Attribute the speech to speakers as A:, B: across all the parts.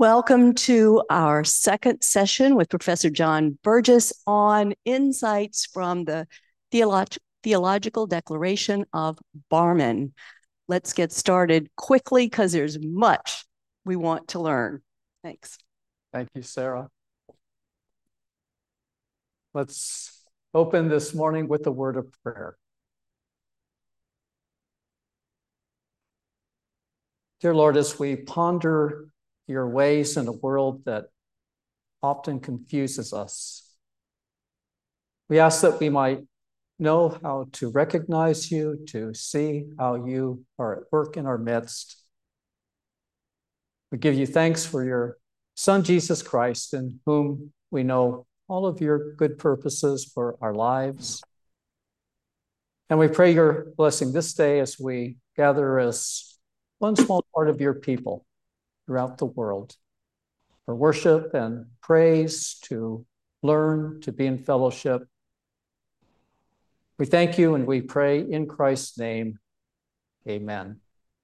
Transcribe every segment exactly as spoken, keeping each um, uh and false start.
A: Welcome to our second session with Professor John Burgess on insights from the Theolog- Theological Declaration of Barmen. Let's get started quickly because there's much we want to learn. Thanks.
B: Thank you, Sarah. Let's open this morning with a word of prayer. Dear Lord, as we ponder your ways in a world that often confuses us, we ask that we might know how to recognize you, to see how you are at work in our midst. We give you thanks for your Son, Jesus Christ, in whom we know all of your good purposes for our lives. And we pray your blessing this day as we gather as one small part of your people throughout the world for worship and praise, to learn, to be in fellowship. We thank you and we pray in Christ's name. Amen.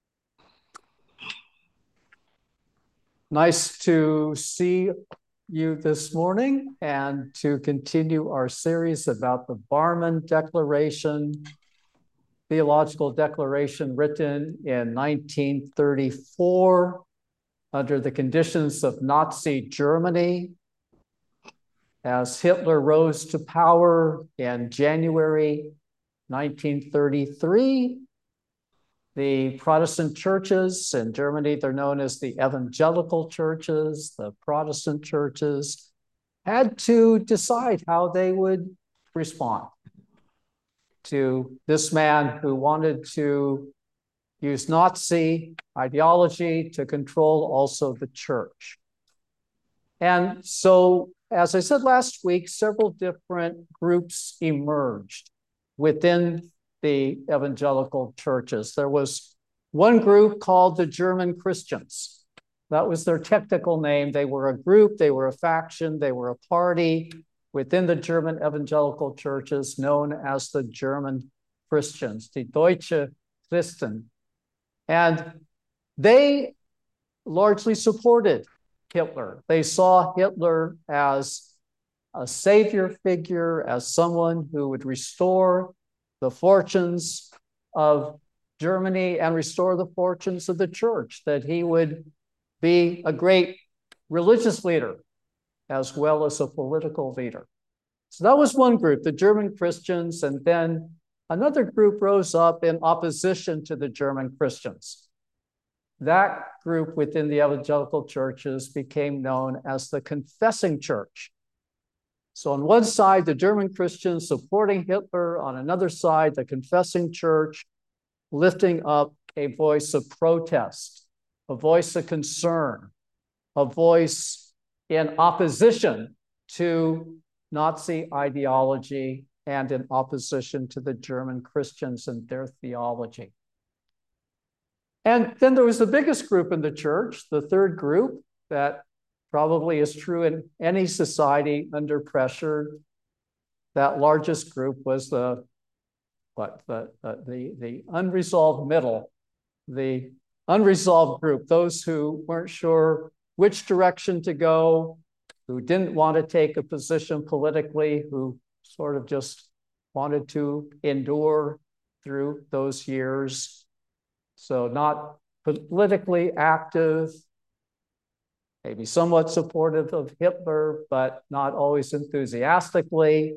B: Nice to see you this morning and to continue our series about the Barmen Declaration, theological declaration written in nineteen thirty-four under the conditions of Nazi Germany. As Hitler rose to power in January nineteen thirty-three, the Protestant churches in Germany, they're known as the evangelical churches, the Protestant churches, had to decide how they would respond to this man who wanted to use Nazi ideology to control also the church. And so, as I said last week, several different groups emerged within the evangelical churches. There was one group called the German Christians. That was their technical name. They were a group, they were a faction, they were a party within the German evangelical churches known as the German Christians, the Deutsche Christen. And they largely supported Hitler. They saw Hitler as a savior figure, as someone who would restore the fortunes of Germany and restore the fortunes of the church, that he would be a great religious leader as well as a political leader. So that was one group, the German Christians, and then another group rose up in opposition to the German Christians. That group within the evangelical churches became known as the Confessing Church. So on one side, the German Christians supporting Hitler, on another side, the Confessing Church lifting up a voice of protest, a voice of concern, a voice in opposition to Nazi ideology and in opposition to the German Christians and their theology. And then there was the biggest group in the church, the third group, that probably is true in any society under pressure. That largest group was the what the the the unresolved middle, the unresolved group, those who weren't sure which direction to go, who didn't want to take a position politically, who sort of just wanted to endure through those years. So not politically active, maybe somewhat supportive of Hitler, but not always enthusiastically.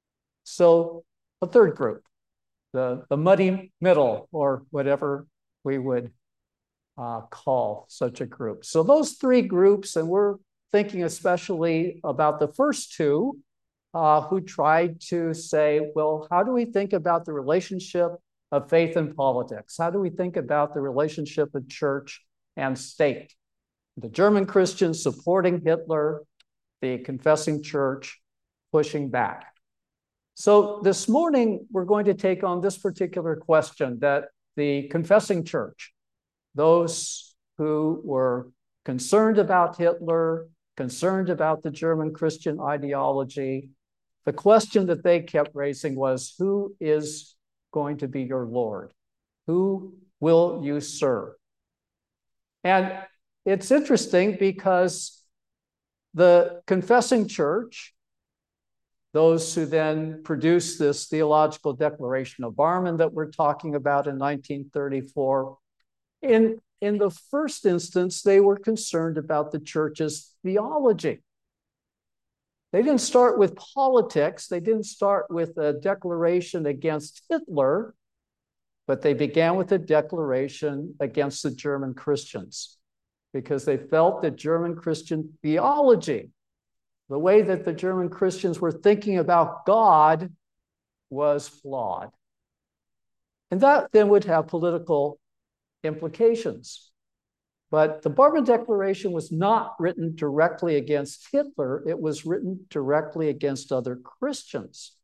B: So a third group, the, the muddy middle, or whatever we would uh, call such a group. So those three groups, and we're thinking especially about the first two, uh, who tried to say, well, how do we think about the relationship of faith and politics? How do we think about the relationship of church and state? The German Christians supporting Hitler, the Confessing Church pushing back. So this morning, we're going to take on this particular question that the Confessing Church, those who were concerned about Hitler, concerned about the German Christian ideology, the question that they kept raising was, who is going to be your Lord? Who will you serve? And it's interesting because the confessing church, those who then produced this theological declaration of Barmen that we're talking about in nineteen thirty-four, in, in the first instance, they were concerned about the church's theology. They didn't start with politics. They didn't start with a declaration against Hitler, but they began with a declaration against the German Christians because they felt that German Christian theology, the way that the German Christians were thinking about God, was flawed. And that then would have political implications. But the Barmen Declaration was not written directly against Hitler. It was written directly against other Christians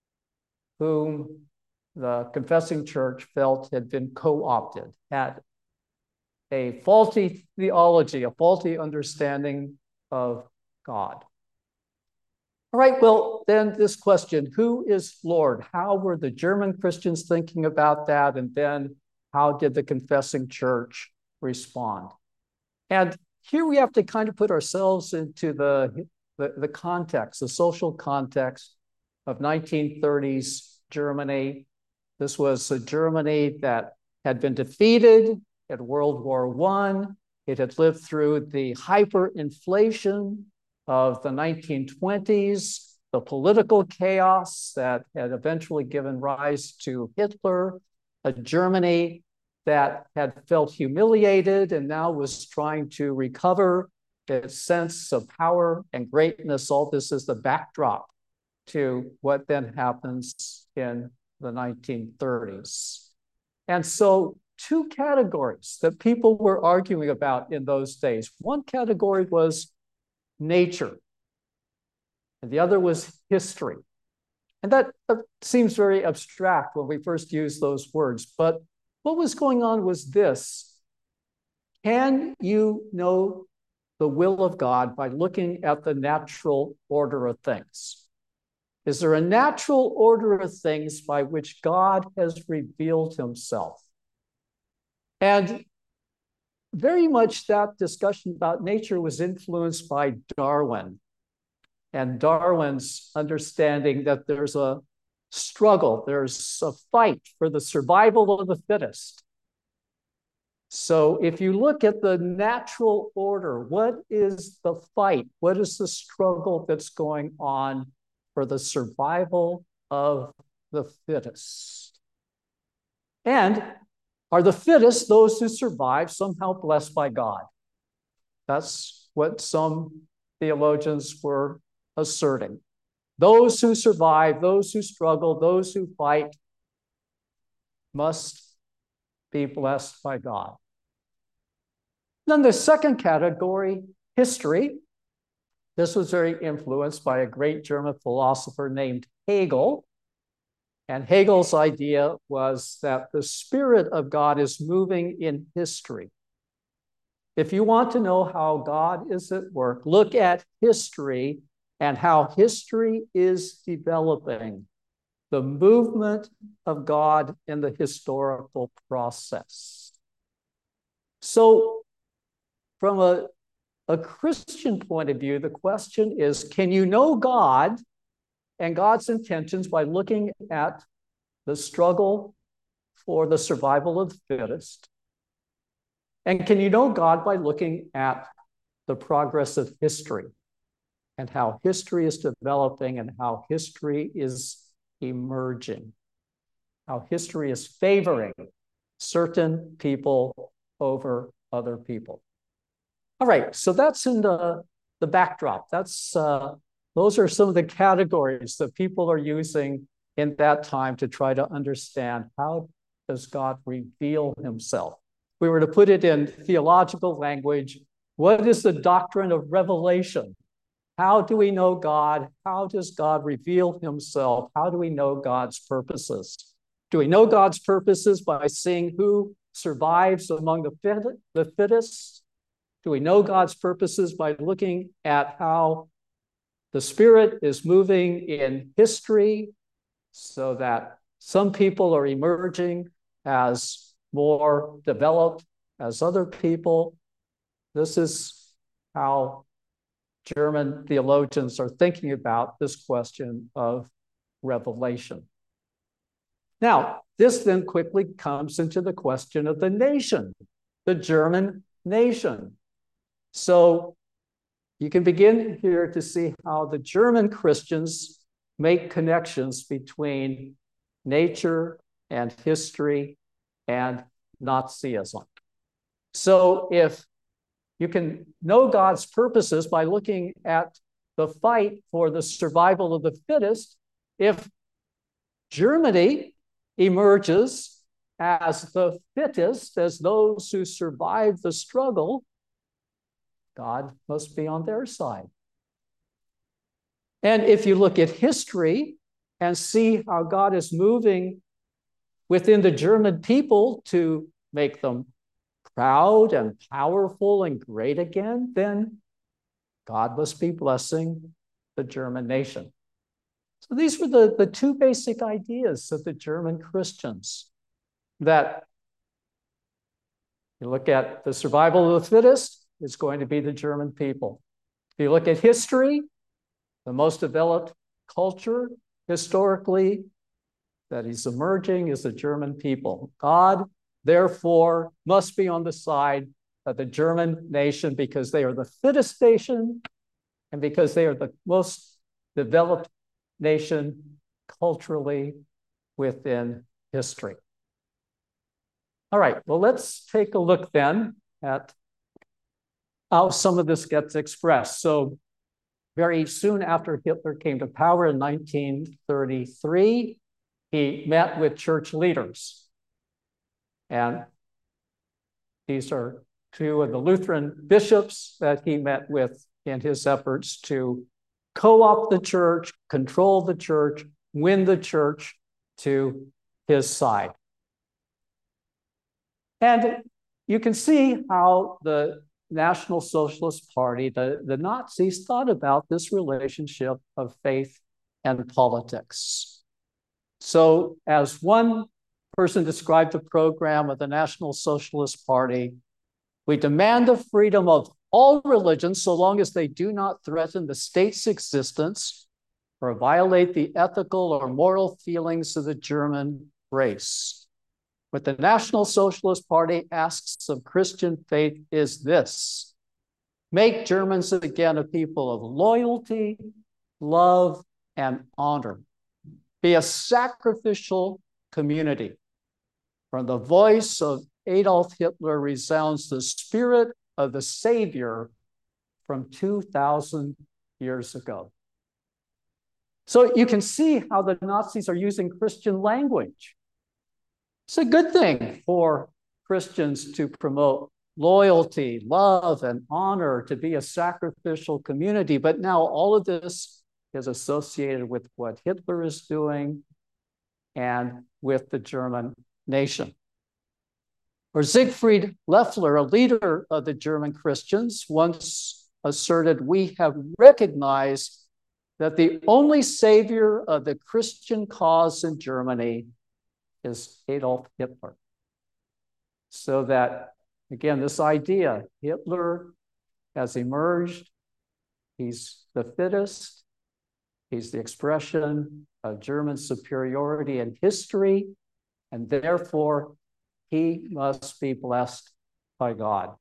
B: whom the confessing church felt had been co-opted, had a faulty theology, a faulty understanding of God. All right, well, then this question, who is Lord? How were the German Christians thinking about that? And then how did the confessing church respond? And here we have to kind of put ourselves into the, the, the context, the social context of nineteen thirties Germany. This was a Germany that had been defeated at World War One. It had lived through the hyperinflation of the nineteen twenties, the political chaos that had eventually given rise to Hitler, a Germany that had felt humiliated and now was trying to recover its sense of power and greatness. All this is the backdrop to what then happens in the nineteen thirties. And so two categories that people were arguing about in those days. One category was nature, and the other was history. And that, that seems very abstract when we first use those words, but what was going on was this: can you know the will of God by looking at the natural order of things? Is there a natural order of things by which God has revealed himself? And very much that discussion about nature was influenced by Darwin and Darwin's understanding that there's a struggle, there's a fight for the survival of the fittest. So if you look at the natural order, what is the fight? What is the struggle that's going on for the survival of the fittest? And are the fittest, those who survive, somehow blessed by God? That's what some theologians were asserting. Those who survive, those who struggle, those who fight must be blessed by God. Then the second category, history. This was very influenced by a great German philosopher named Hegel. And Hegel's idea was that the Spirit of God is moving in history. If you want to know how God is at work, look at history and how history is developing, the movement of God in the historical process. So from a, a Christian point of view, the question is, can you know God and God's intentions by looking at the struggle for the survival of the fittest? And can you know God by looking at the progress of history and how history is developing and how history is emerging, how history is favoring certain people over other people? All right, so that's in the, the backdrop. That's uh, those are some of the categories that people are using in that time to try to understand how does God reveal himself. We were to put it in theological language, what is the doctrine of revelation? How do we know God? How does God reveal himself? How do we know God's purposes? Do we know God's purposes by seeing who survives among the, fit, the fittest? Do we know God's purposes by looking at how the Spirit is moving in history so that some people are emerging as more developed as other people? This is how German theologians are thinking about this question of revelation. Now, this then quickly comes into the question of the nation, the German nation. So you can begin here to see how the German Christians make connections between nature and history and Nazism. So if you can know God's purposes by looking at the fight for the survival of the fittest, if Germany emerges as the fittest, as those who survive the struggle, God must be on their side. And if you look at history and see how God is moving within the German people to make them proud and powerful and great again, then God must be blessing the German nation. So these were the, the two basic ideas of the German Christians, that you look at the survival of the fittest, it's going to be the German people. If you look at history, the most developed culture historically that is emerging is the German people. God, therefore, must be on the side of the German nation because they are the fittest nation and because they are the most developed nation culturally within history. All right, well, let's take a look then at how some of this gets expressed. So very soon after Hitler came to power in nineteen thirty-three, he met with church leaders. And these are two of the Lutheran bishops that he met with in his efforts to co-opt the church, control the church, win the church to his side. And you can see how the National Socialist Party, the, the Nazis, thought about this relationship of faith and politics. So as one person described the program of the National Socialist Party, we demand the freedom of all religions so long as they do not threaten the state's existence or violate the ethical or moral feelings of the German race. What the National Socialist Party asks of Christian faith is this: make Germans again a people of loyalty, love, and honor. Be a sacrificial community. From the voice of Adolf Hitler resounds the spirit of the Savior from two thousand years ago. So you can see how the Nazis are using Christian language. It's a good thing for Christians to promote loyalty, love, and honor, to be a sacrificial community. But now all of this is associated with what Hitler is doing and with the German nation. Or Siegfried Loeffler, a leader of the German Christians, once asserted, "We have recognized that the only savior of the Christian cause in Germany is Adolf Hitler." So that, again, this idea, Hitler has emerged, he's the fittest, he's the expression of German superiority in history, and therefore he must be blessed by God.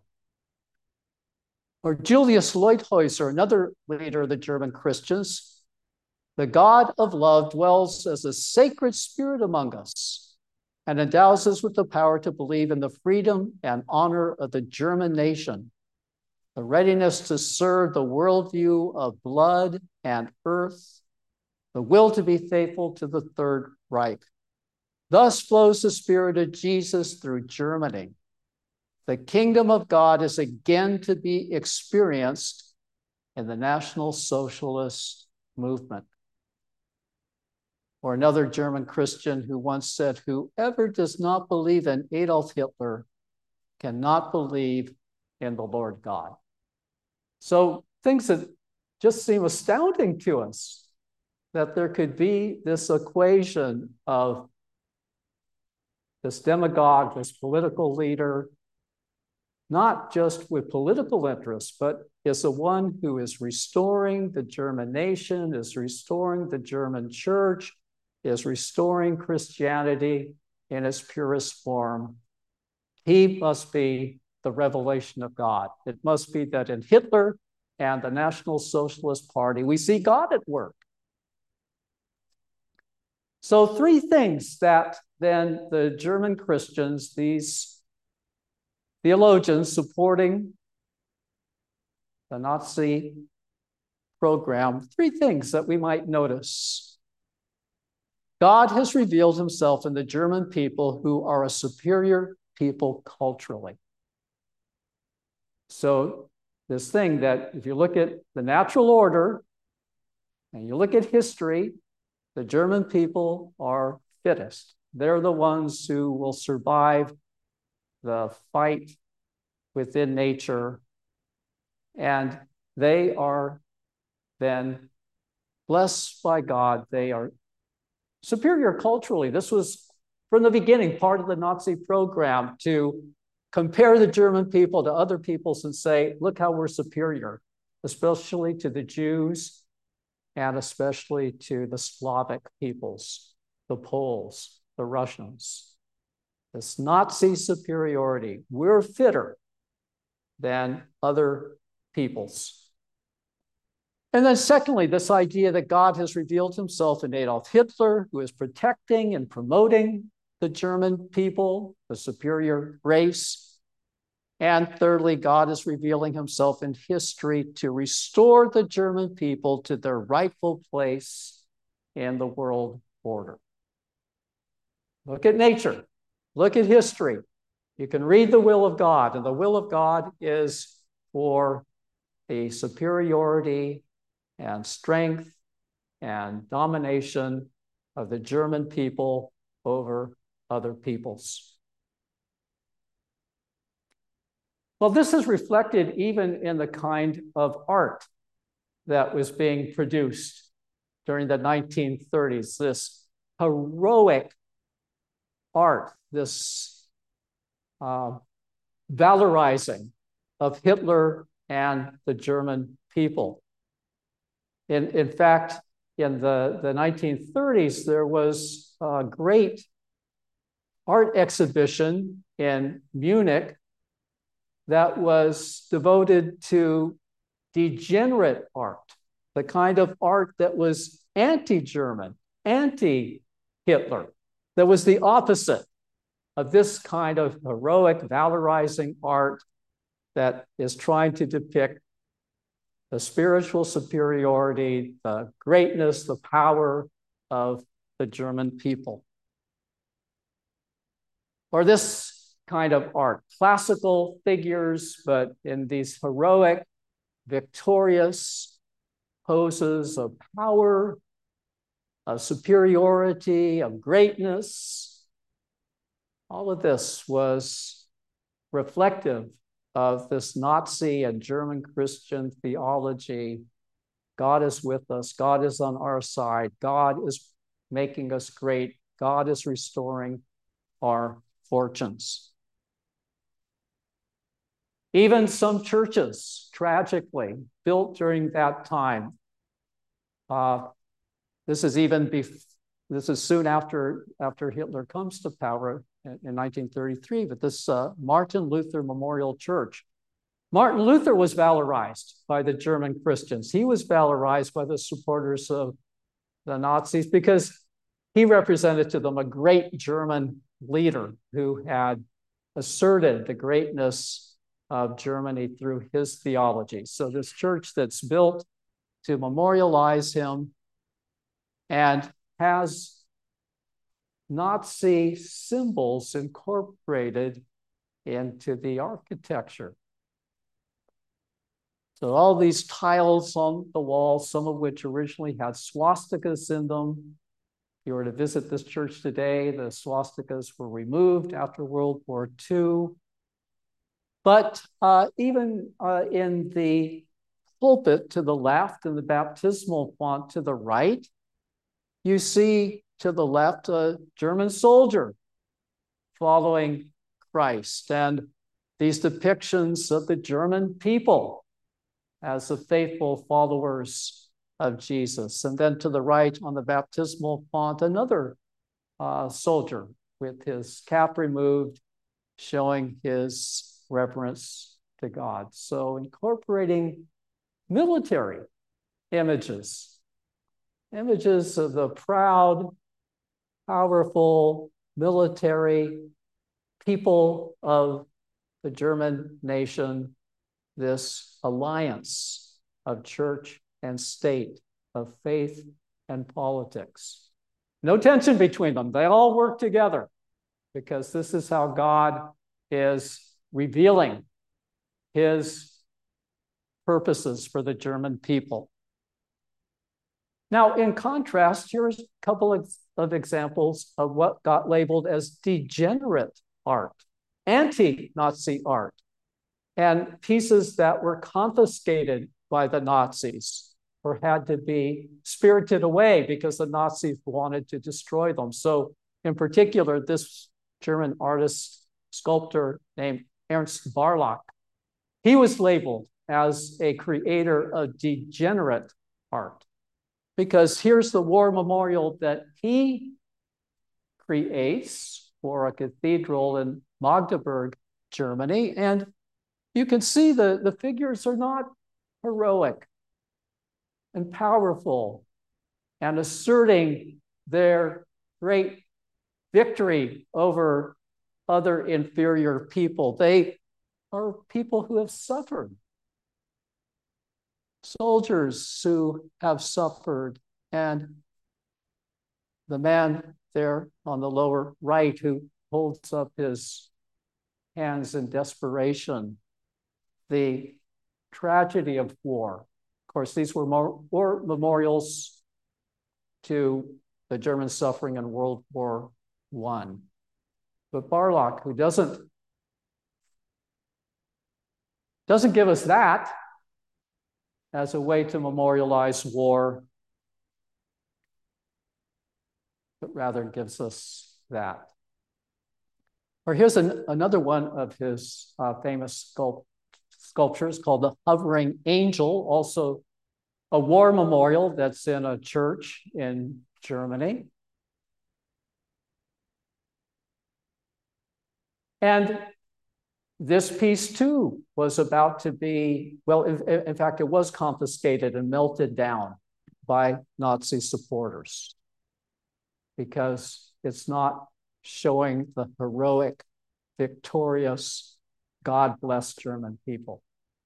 B: Or Julius Leuthäuser, another leader of the German Christians, "The God of love dwells as a sacred spirit among us and endows us with the power to believe in the freedom and honor of the German nation, the readiness to serve the worldview of blood and earth, the will to be faithful to the Third Reich. Thus flows the spirit of Jesus through Germany. The kingdom of God is again to be experienced in the National Socialist movement." Or another German Christian who once said, "Whoever does not believe in Adolf Hitler cannot believe in the Lord God." So things that just seem astounding to us, that there could be this equation of this demagogue, this political leader, not just with political interests, but is the one who is restoring the German nation, is restoring the German church, is restoring Christianity in its purest form. He must be the revelation of God. It must be that in Hitler and the National Socialist Party, we see God at work. So three things that then the German Christians, these theologians supporting the Nazi program, three things that we might notice. God has revealed himself in the German people, who are a superior people culturally. So this thing that if you look at the natural order and you look at history, the German people are fittest. They're the ones who will survive the fight within nature, and they are then blessed by God. They are superior culturally. This was from the beginning part of the Nazi program, to compare the German people to other peoples and say, look how we're superior, especially to the Jews and especially to the Slavic peoples, the Poles, the Russians. This Nazi superiority, we're fitter than other peoples. And then secondly, this idea that God has revealed himself in Adolf Hitler, who is protecting and promoting the German people, the superior race. And thirdly, God is revealing himself in history to restore the German people to their rightful place in the world order. Look at nature. Look at history. You can read the will of God, and the will of God is for a superiority and strength and domination of the German people over other peoples. Well, this is reflected even in the kind of art that was being produced during the nineteen thirties, this heroic art, this uh, valorizing of Hitler and the German people. In, in fact, in the, the nineteen thirties, there was a great art exhibition in Munich that was devoted to degenerate art, the kind of art that was anti-German, anti-Hitler, that was the opposite of this kind of heroic, valorizing art that is trying to depict the spiritual superiority, the greatness, the power of the German people. Or this kind of art, classical figures, but in these heroic, victorious poses of power, of superiority, of greatness. All of this was reflective of this Nazi and German Christian theology. God is with us. God is on our side. God is making us great. God is restoring our fortunes. Even some churches, tragically, built during that time. Uh, this is even bef- this is soon after, after Hitler comes to power in, in nineteen thirty-three, but this uh, Martin Luther Memorial Church. Martin Luther was valorized by the German Christians. He was valorized by the supporters of the Nazis because he represented to them a great German leader who had asserted the greatness of Germany through his theology. So this church that's built to memorialize him and has Nazi symbols incorporated into the architecture. So all these tiles on the wall, some of which originally had swastikas in them. If you were to visit this church today, the swastikas were removed after World War Two. But uh, even uh, in the pulpit to the left and the baptismal font to the right, you see to the left a German soldier following Christ. And these depictions of the German people as the faithful followers of Jesus. And then to the right on the baptismal font, another uh, soldier with his cap removed, showing his reverence to God. So incorporating military images, images of the proud, powerful military people of the German nation, this alliance of church and state, of faith and politics. No tension between them. They all work together because this is how God is revealing his purposes for the German people. Now, in contrast, here's a couple of, of examples of what got labeled as degenerate art, anti-Nazi art, and pieces that were confiscated by the Nazis or had to be spirited away because the Nazis wanted to destroy them. So in particular, this German artist, sculptor named Ernst Barlach, he was labeled as a creator of degenerate art, because here's the war memorial that he creates for a cathedral in Magdeburg, Germany. And you can see the, the figures are not heroic and powerful and asserting their great victory over other inferior people. They are people who have suffered, soldiers who have suffered. And the man there on the lower right who holds up his hands in desperation, the tragedy of war. Of course, these were more, war memorials to the German suffering in World War One. But Barlach, who doesn't, doesn't give us that as a way to memorialize war, but rather gives us that. Or here's an, another one of his uh, famous sculpt, sculptures called the Hovering Angel, also a war memorial that's in a church in Germany. And this piece too was about to be, well, in, in fact, it was confiscated and melted down by Nazi supporters because it's not showing the heroic, victorious, God-blessed German people.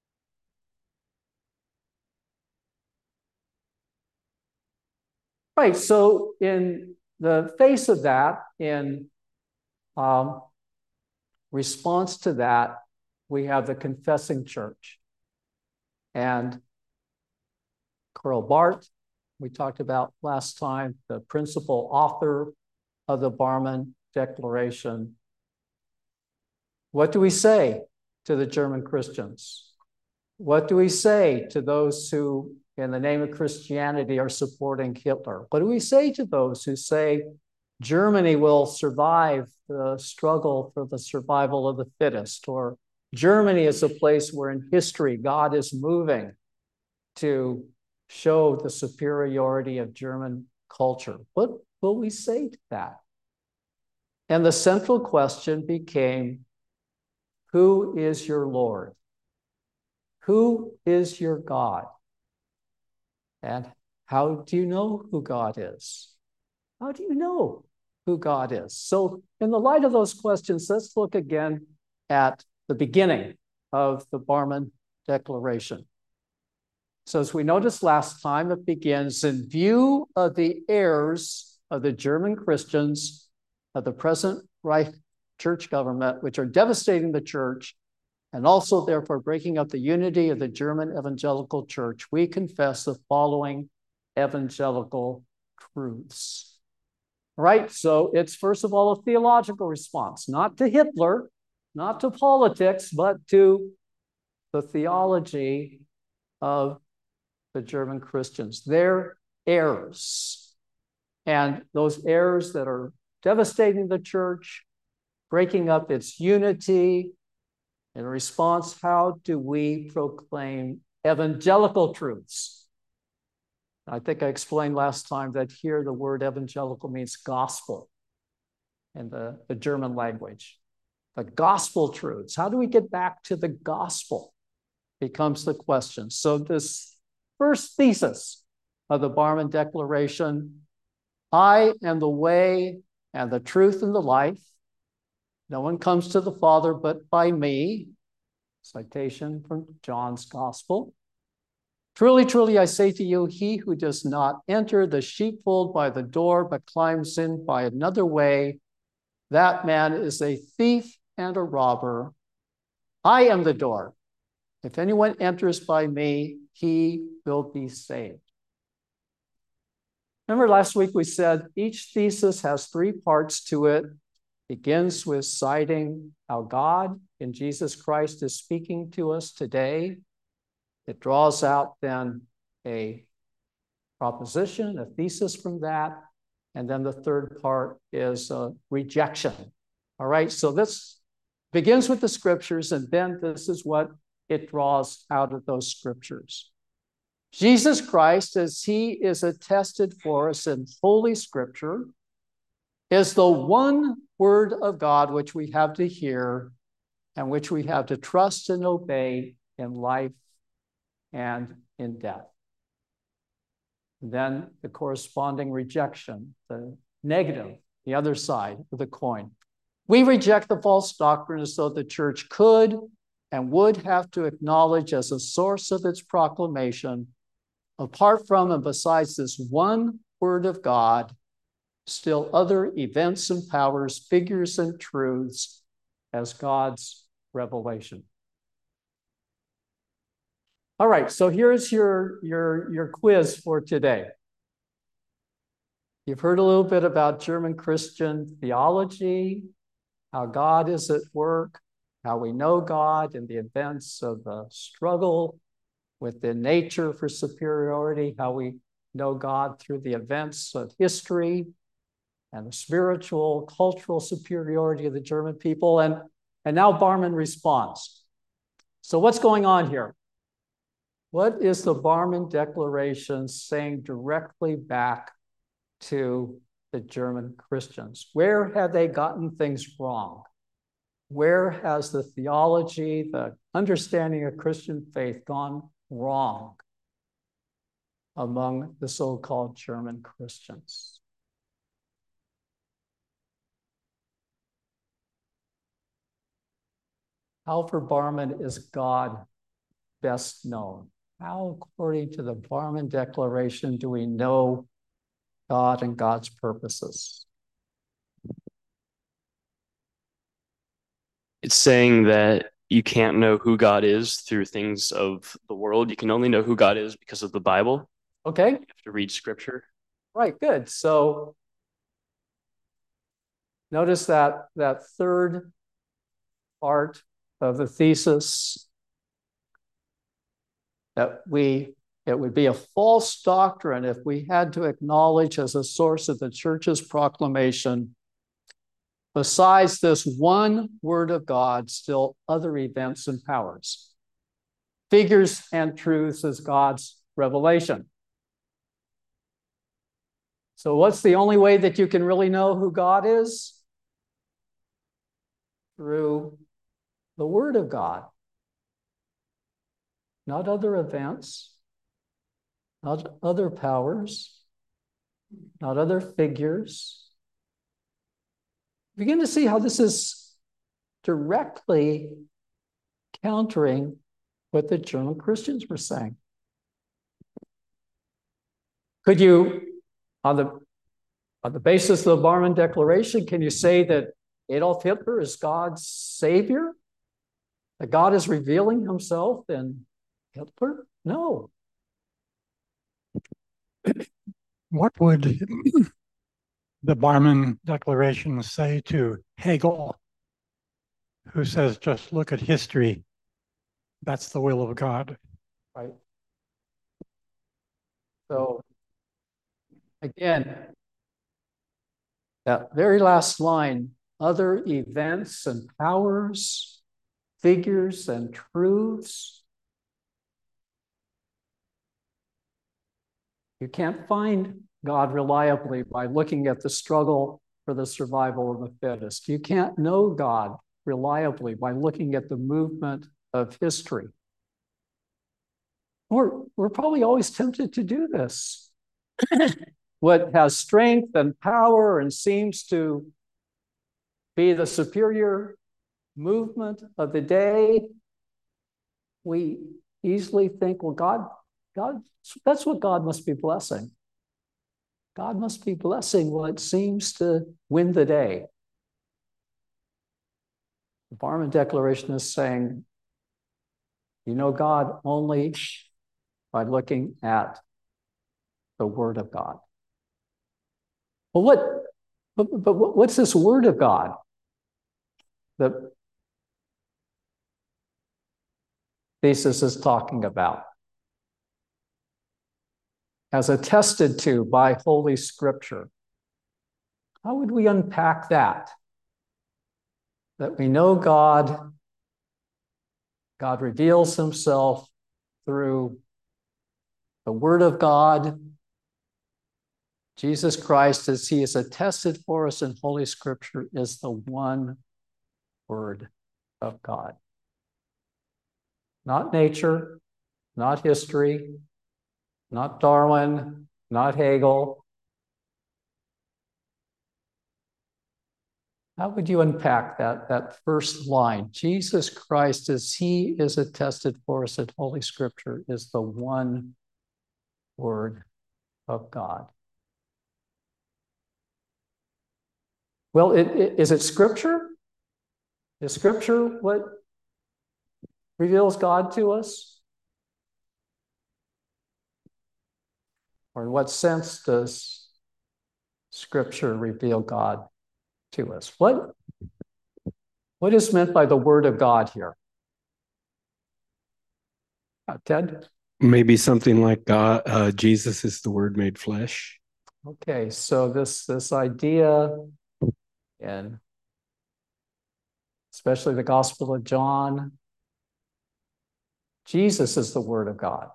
B: Right, so in the face of that, in um, response to that, we have the Confessing Church. And Karl Barth, we talked about last time, the principal author of the Barmen Declaration. What do we say to the German Christians? What do we say to those who, in the name of Christianity, are supporting Hitler? What do we say to those who say Germany will survive the struggle for the survival of the fittest, or Germany is a place where in history God is moving to show the superiority of German culture? What will we say to that? And the central question became, who is your Lord? Who is your God? And how do you know who God is? How do you know who God is? So in the light of those questions, let's look again at the beginning of the Barmen Declaration. So as we noticed last time, it begins, in view of the errors of the German Christians of the present Reich church government, which are devastating the church, and also therefore breaking up the unity of the German evangelical church, we confess the following evangelical truths. Right, so it's first of all a theological response, not to Hitler, not to politics, but to the theology of the German Christians, their errors. And those errors that are devastating the church, breaking up its unity, In response, how do we proclaim evangelical truths? I think I explained last time that here the word evangelical means gospel in the, the German language. The gospel truths. How do we get back to the gospel? Becomes the question. So this first thesis of the Barmen Declaration, I am the way and the truth and the life. No one comes to the Father but by me. Citation from John's Gospel. Truly, truly, I say to you, he who does not enter the sheepfold by the door, but climbs in by another way, that man is a thief and a robber. I am the door. If anyone enters by me, he will be saved. Remember last week we said each thesis has three parts to it. Begins with citing how God in Jesus Christ is speaking to us today. It draws out then a proposition, a thesis from that. And then the third part is uh, rejection. All right, so this begins with the scriptures, and then this is what it draws out of those scriptures. Jesus Christ, as he is attested for us in Holy Scripture, is the one word of God which we have to hear and which we have to trust and obey in life and in death. And then the corresponding rejection, the negative, the other side of the coin. We reject the false doctrine as though the church could and would have to acknowledge as a source of its proclamation, apart from and besides this one word of God, still other events and powers, figures and truths as God's revelation. All right, so here's your, your, your quiz for today. You've heard a little bit about German Christian theology, how God is at work, how we know God in the events of the struggle within nature for superiority, how we know God through the events of history and the spiritual, cultural superiority of the German people. And, and now Barmen responds. So what's going on here? What is the Barmen Declaration saying directly back to the German Christians? Where have they gotten things wrong? Where has the theology, the understanding of Christian faith gone wrong among the so-called German Christians? How for Barmen is God best known? How, according to the Barmen Declaration, do we know God and God's purposes?
C: It's saying that you can't know who God is through things of the world. You can only know who God is because of the Bible.
B: Okay.
C: You have to read scripture.
B: Right, good. So notice that that third part of the thesis, that we it would be a false doctrine if we had to acknowledge as a source of the church's proclamation, besides this one word of God, still other events and powers, figures and truths as God's revelation. So what's the only way that you can really know who God is? Through the word of God. Not other events, not other powers, not other figures. Begin to see how this is directly countering what the German Christians were saying. Could you, on the, on the basis of the Barmen Declaration, can you say that Adolf Hitler is God's savior? That God is revealing himself in Hitler? No.
D: What would the Barmen Declaration say to Hegel, who says, just look at history, that's the will of God?
B: Right. So, again, that very last line, other events and powers, figures and truths. You can't find God reliably by looking at the struggle for the survival of the fittest. You can't know God reliably by looking at the movement of history. We're, we're probably always tempted to do this. What has strength and power and seems to be the superior movement of the day, we easily think, well, God, God, that's what God must be blessing. God must be blessing what seems to win the day. The Barmen Declaration is saying, you know God only by looking at the Word of God. Well, what, but, but what's this Word of God that thesis is talking about? As attested to by Holy Scripture. How would we unpack that? That we know God, God reveals himself through the Word of God, Jesus Christ, as he is attested for us in Holy Scripture, is the one Word of God. Not nature, not history, not Darwin, not Hegel. How would you unpack that, that first line? Jesus Christ, as he is attested for us in Holy Scripture, is the one Word of God. Well, it, it, is it Scripture? Is Scripture what reveals God to us? Or in what sense does Scripture reveal God to us? What, what is meant by the Word of God here? Uh, Ted?
E: Maybe something like God, uh, Jesus is the Word made flesh.
B: Okay, so this, this idea, and especially the Gospel of John, Jesus is the Word of God.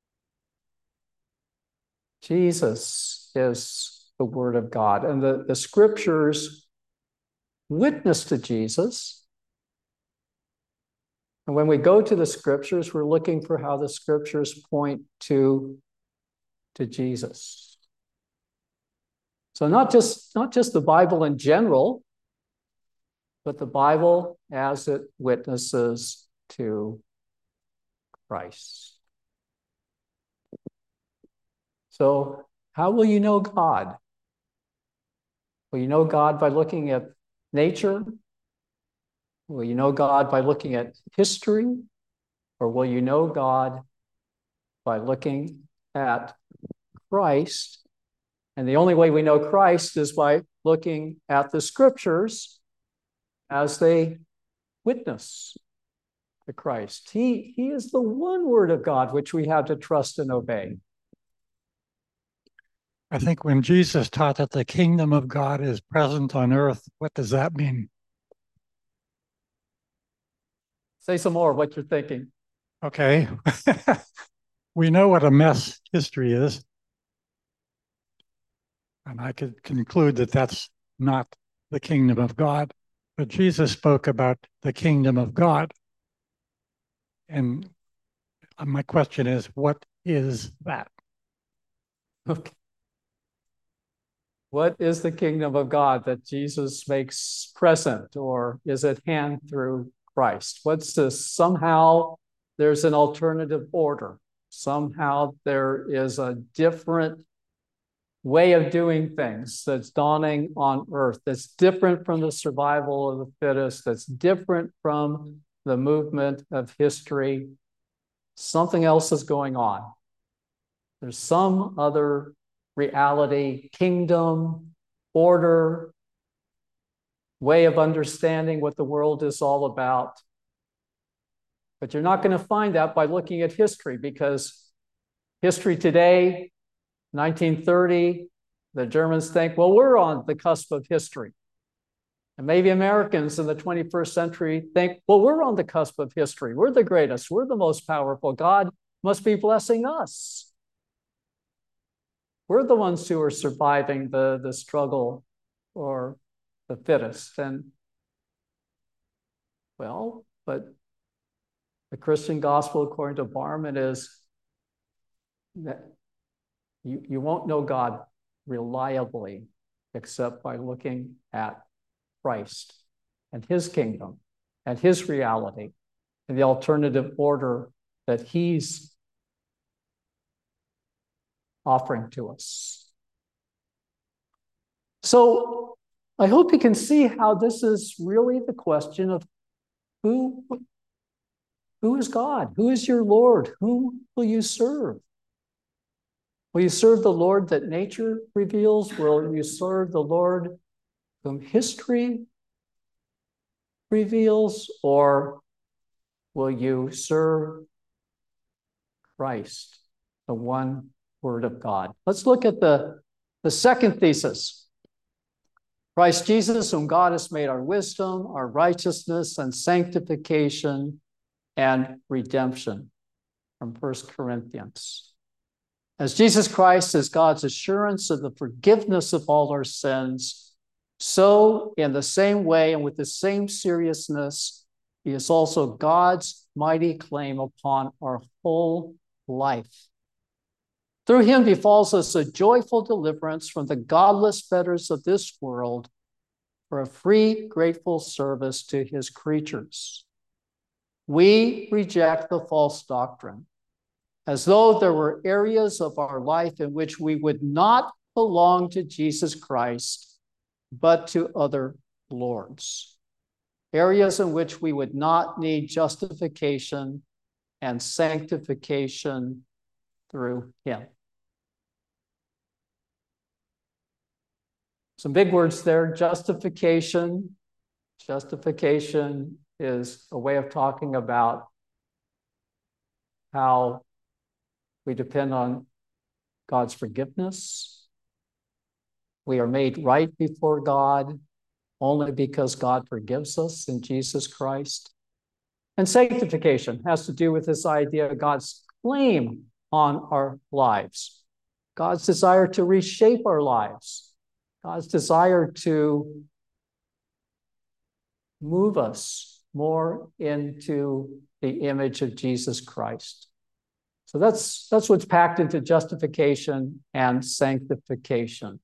B: Jesus is the Word of God. And the, the Scriptures witness to Jesus. And when we go to the Scriptures, we're looking for how the Scriptures point to, to Jesus. So not just, not just the Bible in general, but the Bible as it witnesses to Christ. So how will you know God? Will you know God by looking at nature? Will you know God by looking at history? Or will you know God by looking at Christ? And the only way we know Christ is by looking at the Scriptures as they witness to Christ. He, he is the one Word of God which we have to trust and obey.
D: I think when Jesus taught that the kingdom of God is present on earth, what does that mean?
B: Say some more of what you're thinking.
D: Okay. We know what a mess history is. And I could conclude that that's not the kingdom of God. But Jesus spoke about the kingdom of God. And my question is, what is that?
B: Okay. What is the kingdom of God that Jesus makes present or is at hand through Christ? What's this? Somehow there's an alternative order. Somehow there is a different way of doing things that's dawning on earth, that's different from the survival of the fittest, that's different from the movement of history. Something else is going on. There's some other reality, kingdom, order, way of understanding what the world is all about. But you're not going to find that by looking at history, because history today, nineteen thirty, the Germans think, well, we're on the cusp of history. And maybe Americans in the twenty-first century think, well, we're on the cusp of history. We're the greatest. We're the most powerful. God must be blessing us. We're the ones who are surviving the, the struggle for the fittest. And, well, but the Christian gospel, according to Barman, is that you, you won't know God reliably except by looking at Christ and his kingdom and his reality and the alternative order that he's offering to us. So I hope you can see how this is really the question of who, who is God? Who is your Lord? Whom will you serve? Will you serve the Lord that nature reveals? Will you serve the Lord whom history reveals? Or will you serve Christ, the one Word of God? Let's look at the, the second thesis. Christ Jesus, whom God has made our wisdom, our righteousness, and sanctification, and redemption, from First Corinthians. As Jesus Christ is God's assurance of the forgiveness of all our sins, so in the same way and with the same seriousness, he is also God's mighty claim upon our whole life. Through him befalls us a joyful deliverance from the godless fetters of this world for a free, grateful service to his creatures. We reject the false doctrine, as though there were areas of our life in which we would not belong to Jesus Christ, but to other lords. Areas in which we would not need justification and sanctification through him. Some big words there, justification. Justification is a way of talking about how we depend on God's forgiveness. We are made right before God only because God forgives us in Jesus Christ. And sanctification has to do with this idea of God's claim on our lives, God's desire to reshape our lives, God's desire to move us more into the image of Jesus Christ. So that's, that's what's packed into justification and sanctification.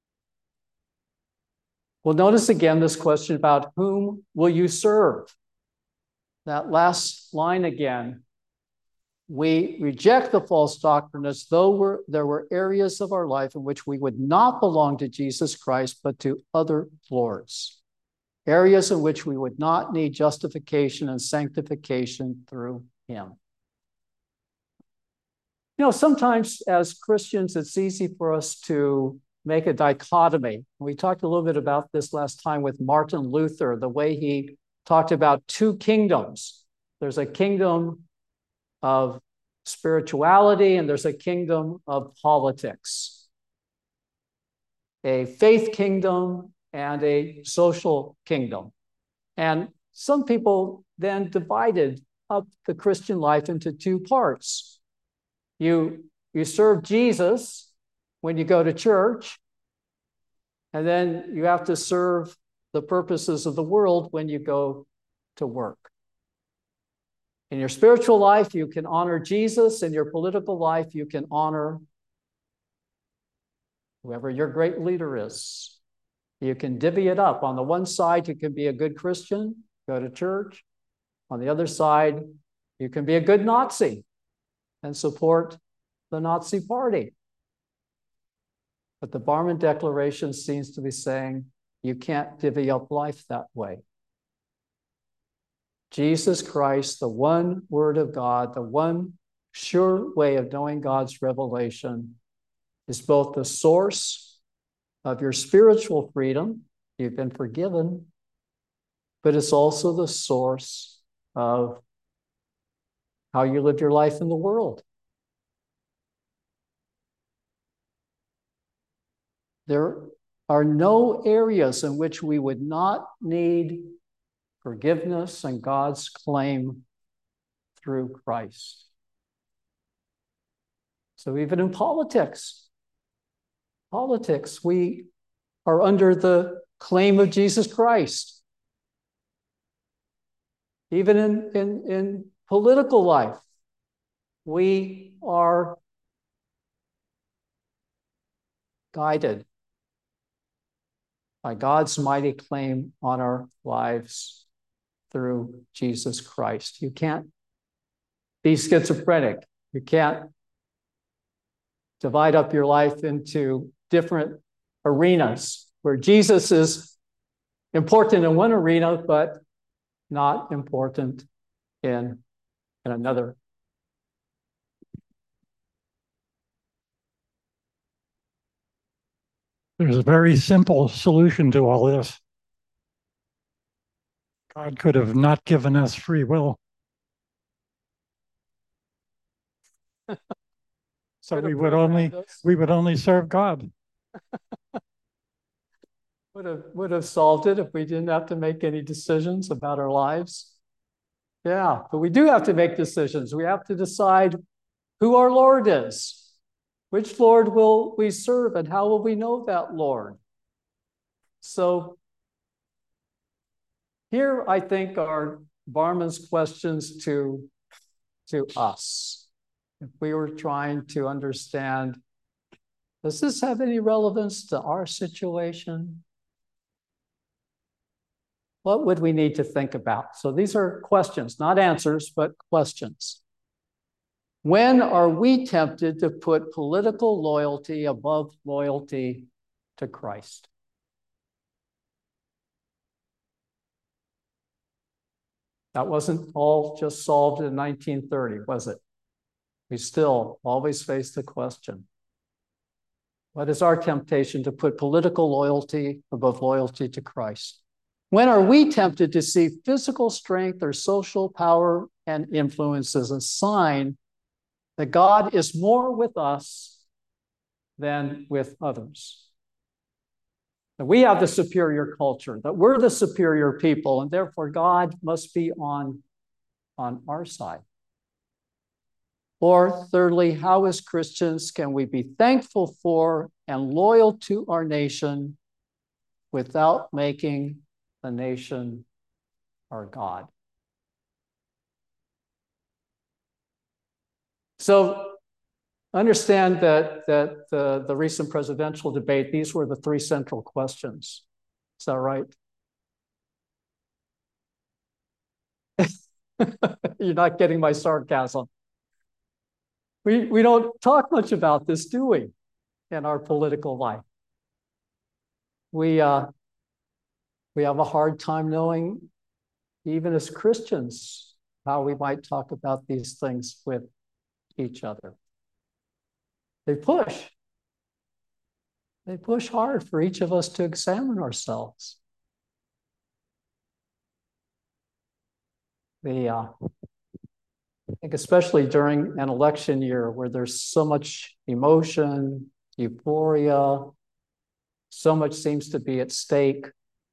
B: Well, notice again this question about whom will you serve? That last line again. We reject the false doctrine as though we're, there were areas of our life in which we would not belong to Jesus Christ, but to other lords. Areas in which we would not need justification and sanctification through him. You know, sometimes as Christians, it's easy for us to make a dichotomy. We talked a little bit about this last time with Martin Luther, the way he talked about two kingdoms. There's a kingdom of spirituality and there's a kingdom of politics. A faith kingdom and a social kingdom. And some people then divided up the Christian life into two parts. You, you serve Jesus when you go to church, and then you have to serve the purposes of the world when you go to work. In your spiritual life, you can honor Jesus. In your political life, you can honor whoever your great leader is. You can divvy it up. On the one side, you can be a good Christian, go to church. On the other side, you can be a good Nazi and support the Nazi party. But the Barmen Declaration seems to be saying you can't divvy up life that way. Jesus Christ, the one Word of God, the one sure way of knowing God's revelation, is both the source of your spiritual freedom, you've been forgiven, but it's also the source of how you live your life in the world. There are no areas in which we would not need forgiveness and God's claim through Christ. So even in politics, politics, we are under the claim of Jesus Christ. Even in, in, in political life, we are guided by God's mighty claim on our lives through Jesus Christ. You can't be schizophrenic. You can't divide up your life into different arenas where Jesus is important in one arena, but not important in, in another.
D: There's a very simple solution to all this. God could have not given us free will. So we would only we would only serve God.
B: Would have would have solved it if we didn't have to make any decisions about our lives. Yeah, but we do have to make decisions. We have to decide who our Lord is. Which Lord will we serve, and how will we know that Lord? So here, I think, are Barman's questions to, to us. If we were trying to understand, does this have any relevance to our situation? What would we need to think about? So these are questions, not answers, but questions. When are we tempted to put political loyalty above loyalty to Christ? That wasn't all just solved in nineteen thirty, was it? We still always face the question. What is our temptation to put political loyalty above loyalty to Christ? When are we tempted to see physical strength or social power and influence as a sign that God is more with us than with others? That we have the superior culture, that we're the superior people, and therefore God must be on, on our side. Or thirdly, how as Christians can we be thankful for and loyal to our nation without making the nation our God? So understand that, that the, the recent presidential debate, these were the three central questions. Is that right? You're not getting my sarcasm. We, we don't talk much about this, do we, in our political life? We, uh, we have a hard time knowing, even as Christians, how we might talk about these things with each other. They push. They push hard for each of us to examine ourselves. The, uh, I think especially during an election year where there's so much emotion, euphoria, so much seems to be at stake.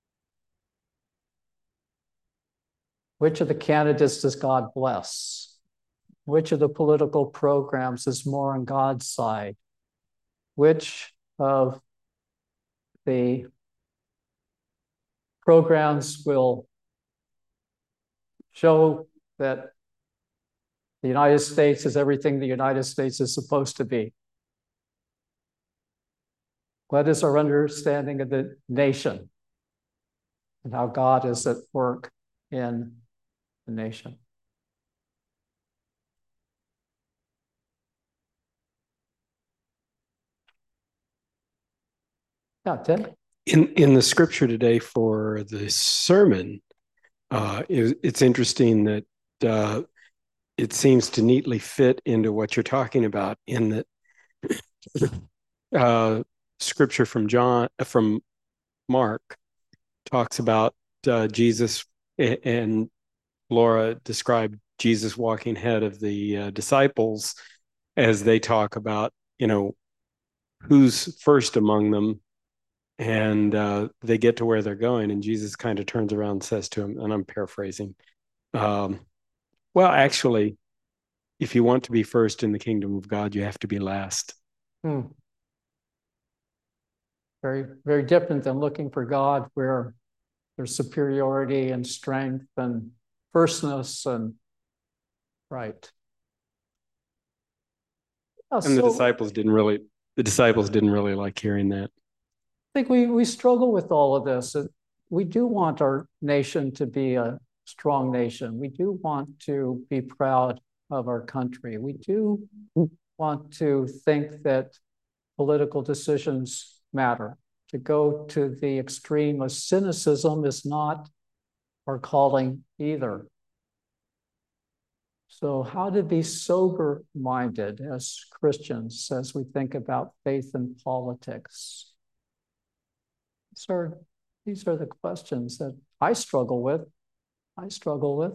B: Which of the candidates does God bless? Which of the political programs is more on God's side? Which of the programs will show that the United States is everything the United States is supposed to be? What is our understanding of the nation and how God is at work in the nation? Yeah, Ted?
E: In in the scripture today for the sermon, uh, it, it's interesting that uh, it seems to neatly fit into what you're talking about. In that uh, scripture from John from Mark talks about uh, Jesus, and Laura described Jesus walking ahead of the uh, disciples as they talk about, you know, who's first among them. And uh, they get to where they're going, and Jesus kind of turns around and says to him, and I'm paraphrasing, um, well, actually, if you want to be first in the kingdom of God, you have to be last.
B: Hmm. Very, very different than looking for God where there's superiority and strength and firstness and right. Yeah,
E: And
B: so
E: the disciples didn't really, the disciples didn't really like hearing that.
B: I think we, we struggle with all of this. We do want our nation to be a strong nation. We do want to be proud of our country. We do want to think that political decisions matter. To go to the extreme of cynicism is not our calling either. So how to be sober-minded as Christians as we think about faith and politics? These are, these are the questions that I struggle with. I struggle with.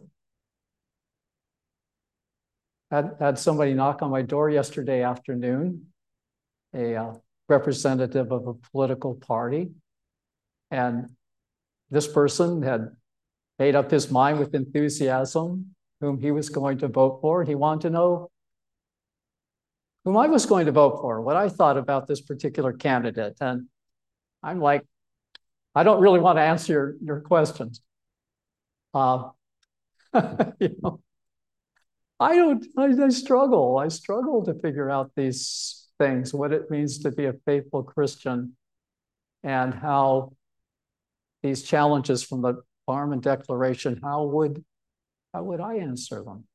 B: I had, had somebody knock on my door yesterday afternoon, a uh, representative of a political party. And this person had made up his mind with enthusiasm whom he was going to vote for. He wanted to know whom I was going to vote for, what I thought about this particular candidate. And I'm like, I don't really want to answer your, your questions. Uh, you know, I don't, I, I struggle. I struggle to figure out these things, what it means to be a faithful Christian and how these challenges from the Barmen Declaration, how would, how would I answer them?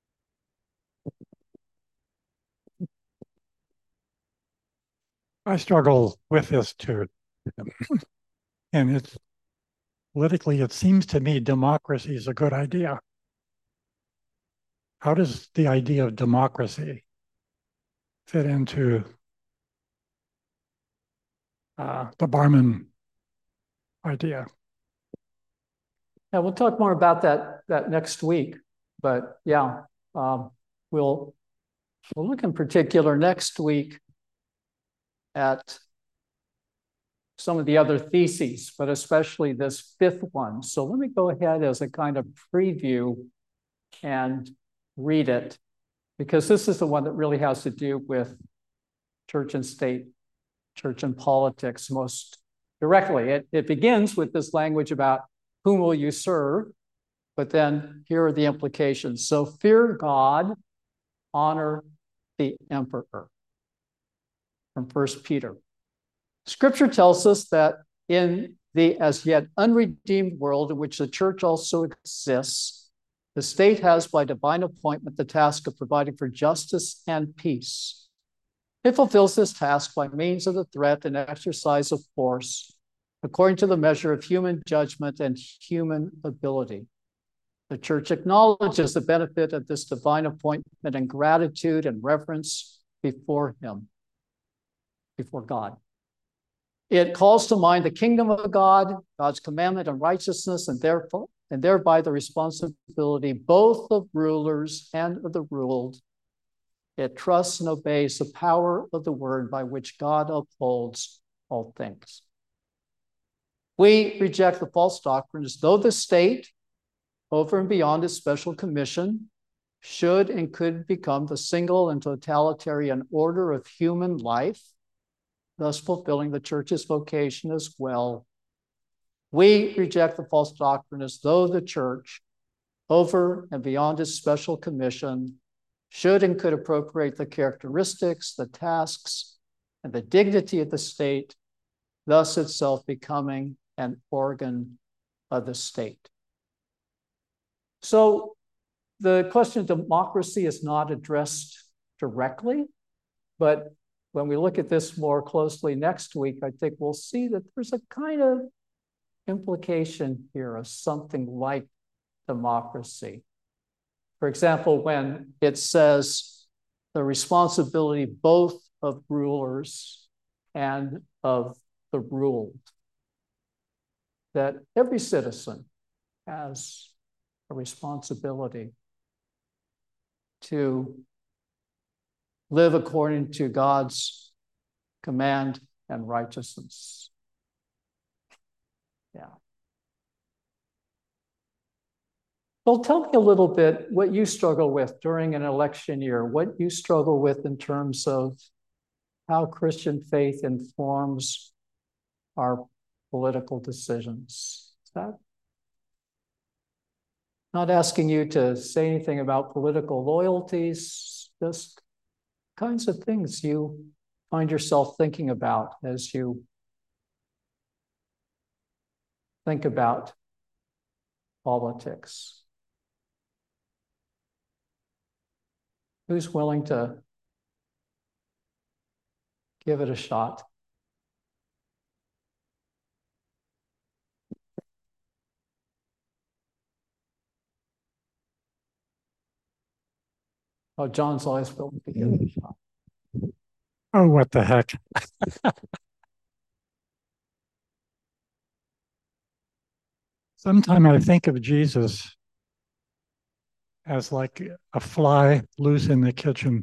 D: I struggle with this too. And it's politically, it seems to me democracy is a good idea. How does the idea of democracy fit into uh, the Barmen idea?
B: Yeah, we'll talk more about that, that next week. But yeah, um, we'll, we'll look in particular next week at some of the other theses, but especially this fifth one. So let me go ahead as a kind of preview and read it, because this is the one that really has to do with church and state, church and politics most directly. It, it begins with this language about whom will you serve, but then here are the implications. So fear God, honor the emperor. From First Peter. Scripture tells us that in the as yet unredeemed world in which the church also exists, the state has by divine appointment the task of providing for justice and peace. It fulfills this task by means of the threat and exercise of force, according to the measure of human judgment and human ability. The church acknowledges the benefit of this divine appointment and gratitude and reverence before him. Before God. It calls to mind the kingdom of God, God's commandment and righteousness, and therefore, and thereby the responsibility both of rulers and of the ruled. It trusts and obeys the power of the word by which God upholds all things. We reject the false doctrine as though the state, over and beyond its special commission, should and could become the single and totalitarian order of human life, thus fulfilling the church's vocation as well. We reject the false doctrine as though the church, over and beyond its special commission, should and could appropriate the characteristics, the tasks, and the dignity of the state, thus itself becoming an organ of the state. So the question of democracy is not addressed directly, but when we look at this more closely next week, I think we'll see that there's a kind of implication here of something like democracy. For example, when it says the responsibility both of rulers and of the ruled, that every citizen has a responsibility to live according to God's command and righteousness. Yeah. Well, tell me a little bit what you struggle with during an election year, what you struggle with in terms of how Christian faith informs our political decisions. Is that? Not asking you to say anything about political loyalties, just kinds of things you find yourself thinking about as you think about politics. Who's willing to give it a shot? Oh, John's always willing to give it a shot.
D: Oh, what the heck. Sometimes I think of Jesus as like a fly loose in the kitchen.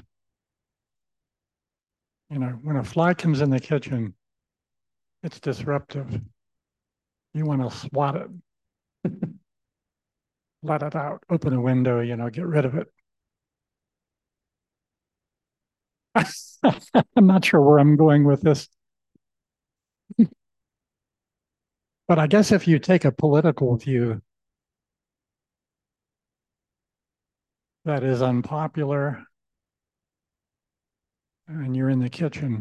D: You know, when a fly comes in the kitchen, it's disruptive. You want to swat it, let it out, open a window, you know, get rid of it. I'm not sure where I'm going with this. But I guess if you take a political view that is unpopular and you're in the kitchen,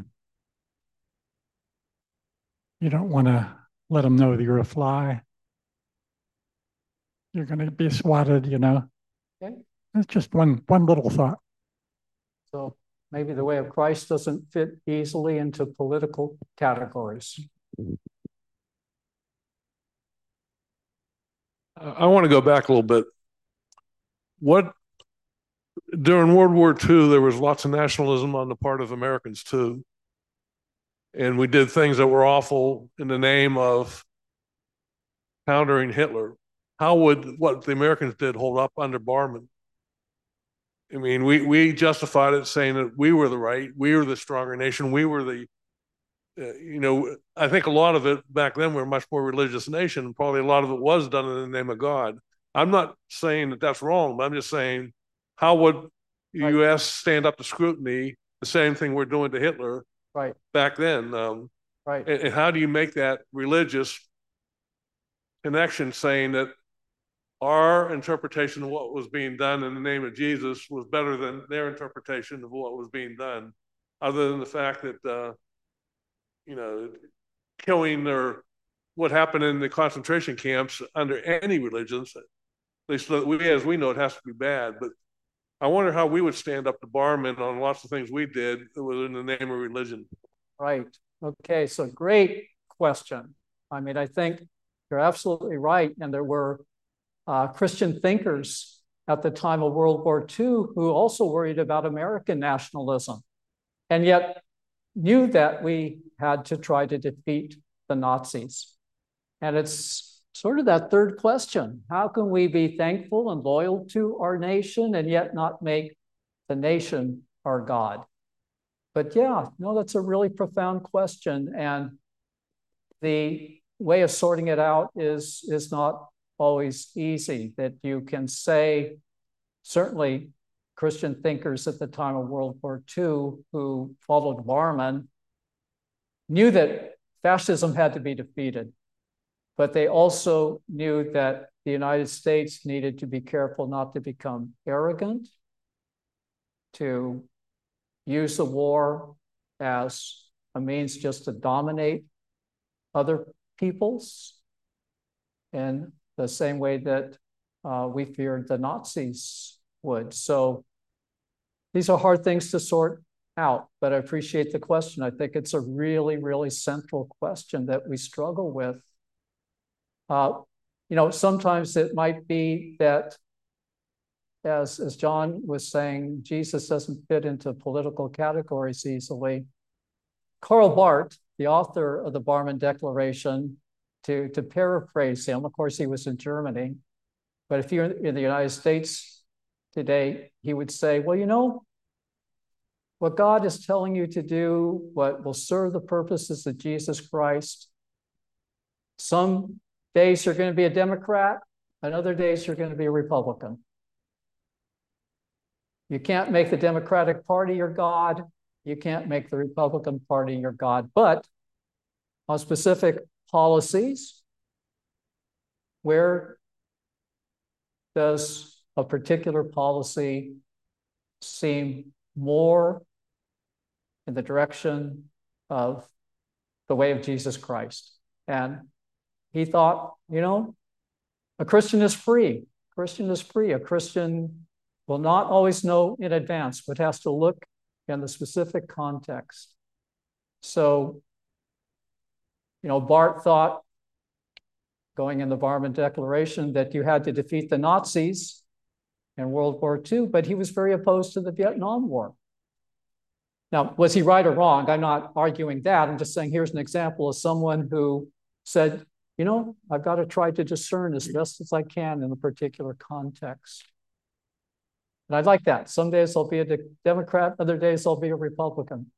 D: you don't want to let them know that you're a fly. You're going to be swatted, you know.
B: Okay.
D: It's just one one little thought.
B: So maybe the way of Christ doesn't fit easily into political categories.
F: I want to go back a little bit. What during World War Two, there was lots of nationalism on the part of Americans too. And we did things that were awful in the name of countering Hitler. How would what the Americans did hold up under Bormann? I mean, we, we justified it saying that we were the right, we were the stronger nation, we were the, uh, you know, I think a lot of it back then we were a much more religious nation, and probably a lot of it was done in the name of God. I'm not saying that that's wrong, but I'm just saying, how would the right. U S stand up to scrutiny, the same thing we're doing to Hitler
B: right.
F: back then? Um,
B: right.
F: And, and how do you make that religious connection, saying that our interpretation of what was being done in the name of Jesus was better than their interpretation of what was being done, other than the fact that, uh, you know, killing or what happened in the concentration camps under any religions, at least we, as we know, it has to be bad. But I wonder how we would stand up to Bormann on lots of things we did that was in the name of religion.
B: Right. Okay. So great question. I mean, I think you're absolutely right. And there were Uh, Christian thinkers at the time of World War Two who also worried about American nationalism, and yet knew that we had to try to defeat the Nazis. And it's sort of that third question. How can we be thankful and loyal to our nation and yet not make the nation our God? But yeah, no, that's a really profound question. And the way of sorting it out is, is not always easy. That you can say, certainly Christian thinkers at the time of World War Two who followed Bormann knew that fascism had to be defeated, but they also knew that the United States needed to be careful not to become arrogant, to use the war as a means just to dominate other peoples, and the same way that uh, we feared the Nazis would. So these are hard things to sort out, but I appreciate the question. I think it's a really, really central question that we struggle with. Uh, you know, sometimes it might be that, as, as John was saying, Jesus doesn't fit into political categories easily. Karl Barth, the author of the Barmen Declaration, To, to paraphrase him, of course, he was in Germany, but if you're in the United States today, he would say, well, you know, what God is telling you to do, what will serve the purposes of Jesus Christ, some days you're going to be a Democrat, and other days you're going to be a Republican. You can't make the Democratic Party your God. You can't make the Republican Party your God. But on specific policies, where does a particular policy seem more in the direction of the way of Jesus Christ? And he thought, you know, a Christian is free. A Christian is free. A Christian will not always know in advance, but has to look in the specific context. So, you know, Barth thought, going in the Barmen Declaration, that you had to defeat the Nazis in World War Two, but he was very opposed to the Vietnam War. Now, was he right or wrong? I'm not arguing that. I'm just saying here's an example of someone who said, you know, I've got to try to discern as best as I can in a particular context. And I'd like that. Some days I'll be a Democrat, other days I'll be a Republican.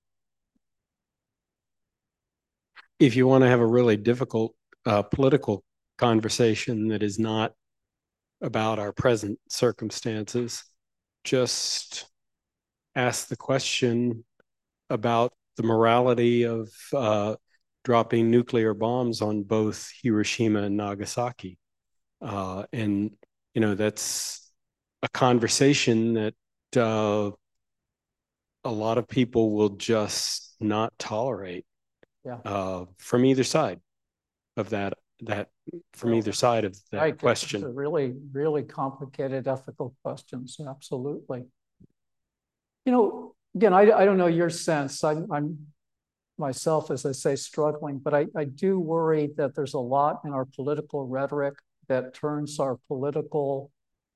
E: If you want to have a really difficult uh, political conversation that is not about our present circumstances, just ask the question about the morality of uh, dropping nuclear bombs on both Hiroshima and Nagasaki. Uh, and, you know, that's a conversation that uh, a lot of people will just not tolerate
B: yeah.
E: uh, from either side of that, that from
B: well,
E: either side of that
B: right.
E: question.
B: It's a really, really complicated ethical questions. Absolutely. You know, again, I, I don't know your sense. I'm, I'm myself, as I say, struggling, but I, I do worry that there's a lot in our political rhetoric that turns our political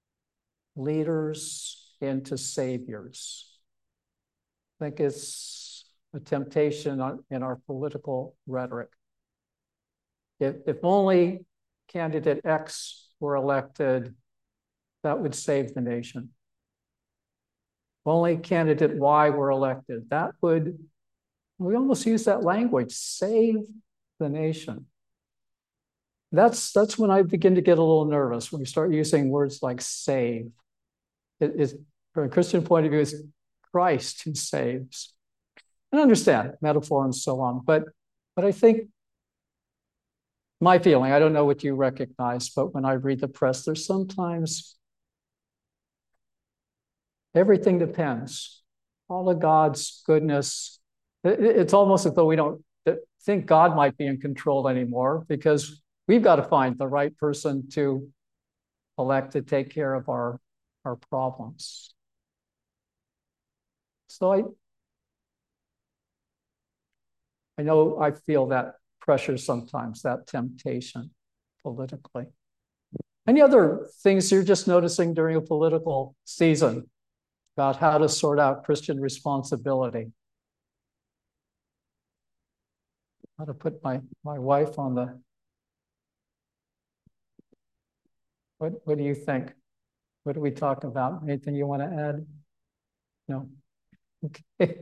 B: leaders into saviors. I think it's a temptation in our political rhetoric. If, if only candidate X were elected, that would save the nation. If only candidate Y were elected, that would, we almost use that language, save the nation. That's, that's when I begin to get a little nervous, when we start using words like save. It is, from a Christian point of view, it's Christ who saves. And I understand metaphor and so on, but, but I think my feeling, I don't know what you recognize, but when I read the press, there's sometimes everything depends. All of God's goodness, it, it's almost as though we don't think God might be in control anymore, because we've got to find the right person to elect to take care of our, our problems. So I, I know I feel that pressure sometimes, that temptation politically. Any other things you're just noticing during a political season about how to sort out Christian responsibility? How to put my, my wife on the, what, what do you think? What do we talk about? Anything you want to add? No. Okay.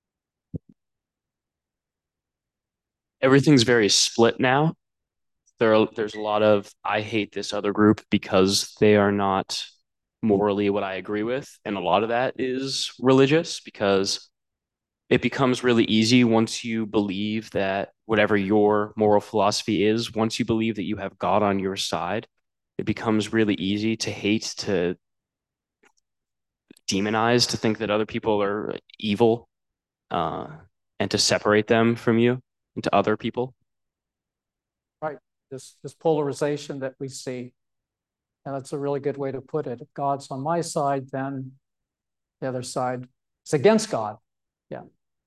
C: Everything's very split now. There are, there's a lot of, I hate this other group because they are not morally what I agree with. And a lot of that is religious, because it becomes really easy once you believe that whatever your moral philosophy is, once you believe that you have God on your side, it becomes really easy to hate, to demonize, to think that other people are evil, uh, and to separate them from you and to other people.
B: Right. This, this polarization that we see. And that's a really good way to put it. If God's on my side, then the other side is against God. Yeah.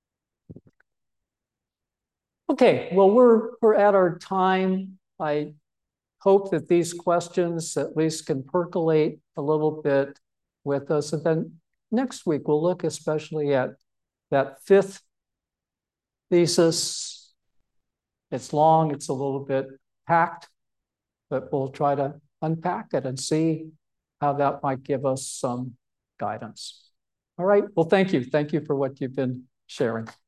B: Okay, well, we're, we're at our time. I hope that these questions at least can percolate a little bit with us. And then next week, we'll look especially at that fifth thesis. It's long, it's a little bit packed, but we'll try to unpack it and see how that might give us some guidance. All right, well, thank you. Thank you for what you've been sharing.